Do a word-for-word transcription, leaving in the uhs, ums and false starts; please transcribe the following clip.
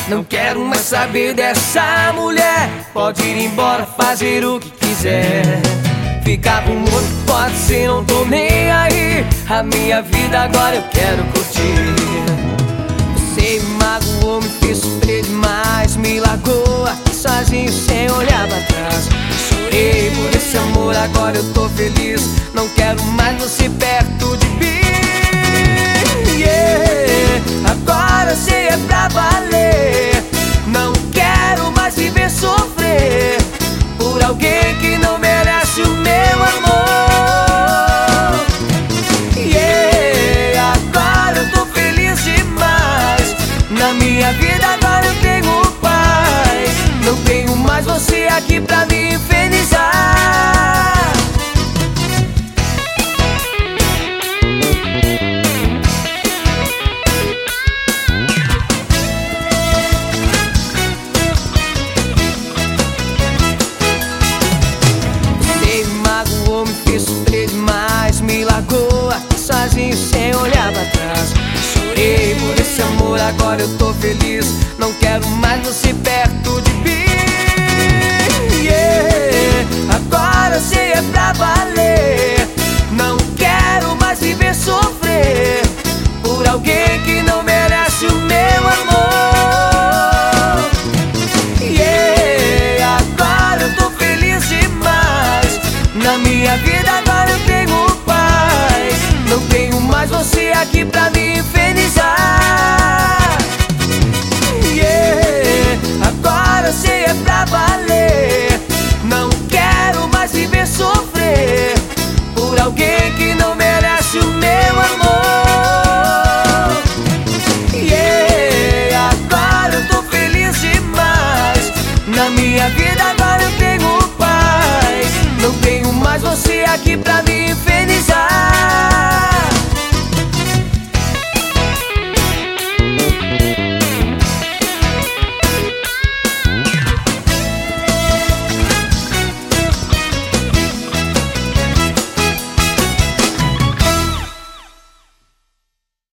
Não quero mais saber dessa mulher. Pode ir embora, fazer o que quiser. Ficar com outro pode ser, não tô nem aí. A minha vida agora eu quero curtir. Você me magoou, me fez sofrer demais. Me largou aqui sozinho sem olhar pra trás. Chorei por esse amor, agora eu tô feliz. Não quero mais você perto de mim. Yeah. Agora sei é pra valer. Não quero mais viver sofrer por alguém que não merece o meu amor. Yeah. Agora eu tô feliz demais. Na minha vida agora eu tenho paz. Não tenho mais você aqui pra me infernizar. Me largou aqui sozinho sem olhar pra trás. Chorei por esse amor, agora eu tô feliz. Não quero mais você perto de mim. Yeah. Agora sei é pra valer. Não quero mais viver sofrer por alguém que